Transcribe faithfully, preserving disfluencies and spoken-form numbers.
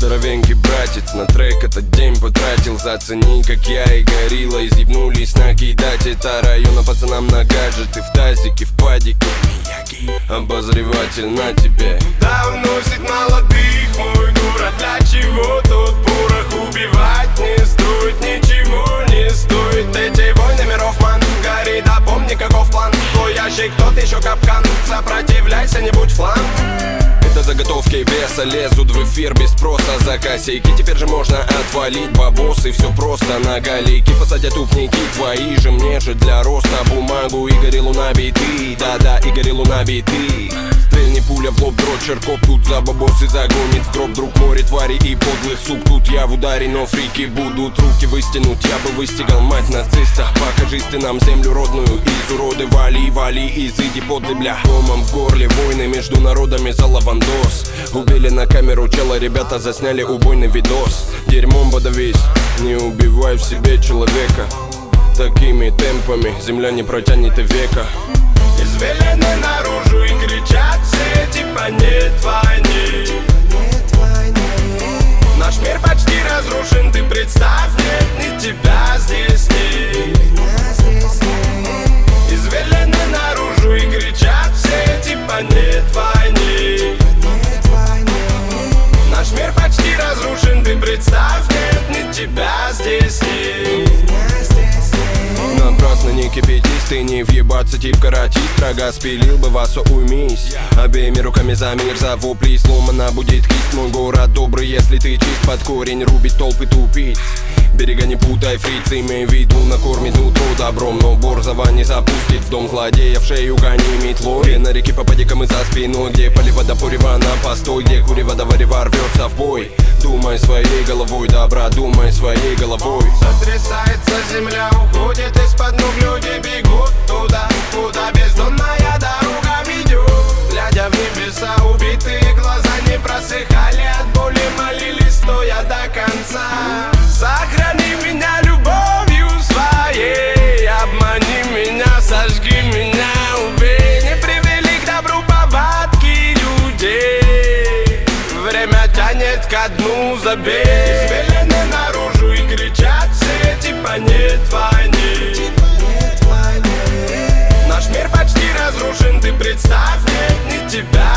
Здоровенький братец на трек этот день потратил. Зацени, как я и горилла изъебнулись накидать. Это района пацанам на гаджеты, в тазике, в падике. Обозреватель на тебе. Да уносит молодых мой город. Для чего тут порох убивать не стоит? Ничего не стоит. Эти войны миров ман горит. Да помни, каков план. Твой ящик, тот еще капкан. Сопротивляйся, не будь фланг. Это заготовки веса лезут в эфир без спроса. За косяки теперь же можно отвалить бабосы. Все просто на галейки посадят упники твои же. Мне же для роста бумагу Игорь Луна биты. Да-да, Игорь Луна биты. Стрельни пуля в лоб, дрот черкоп. Тут за бабосы загонит в гроб друг море твари и подлых сук. Тут я в ударе, но фрики будут руки выстянуть. Я бы выстигал мать нациста. Покажи ты нам землю родную. Из уроды вали, вали, изыди подлый бля. Комом в горле войны между народами за лавандос. Убили на камеру чела, ребята засняли убойный видос. Дерьмом подавись, не убивай в себе человека. Такими темпами земля не протянет и века. Извелены наружу и кричат все, типа нет войны. Наш мир почти разрушен, ты представь, нет ни тебя здесь нет. Извелены наружу и кричат все, типа нет войны. Наш мир почти разрушен, ты представь, нет ни тебя здесь нет. Напрасно не кипятись, ты не въебаться, тип каратист. Рога спилил бы вас, уймись. Обеими руками за мир, за вопли сломана будет кисть. Мой город добрый, если ты чист под корень. Рубит толпы тупиц. Берега не путай, фриц, имей в виду, накормит утро добром. Но борзова не запустит в дом злодея, в шею гони метлой. На реке по падикам и за спиной, где полива до порева на постой, где курева до варева рвется в бой. Думай своей головой, добра, думай своей головой. Сотрясается земля, уходит из-под ног, люди бегут туда, куда бездонная дорога ведет. Глядя в небеса, убитые глаза не просыхали от боли, молились стоя до конца. Сохрани меня любовью своей, обмани меня, сожги меня, убей. Не привели к добру повадки людей, время тянет ко дну, забей. Извелены наружу и кричат все, типа нет войны. Наш мир почти разрушен, ты представь, нет ни тебя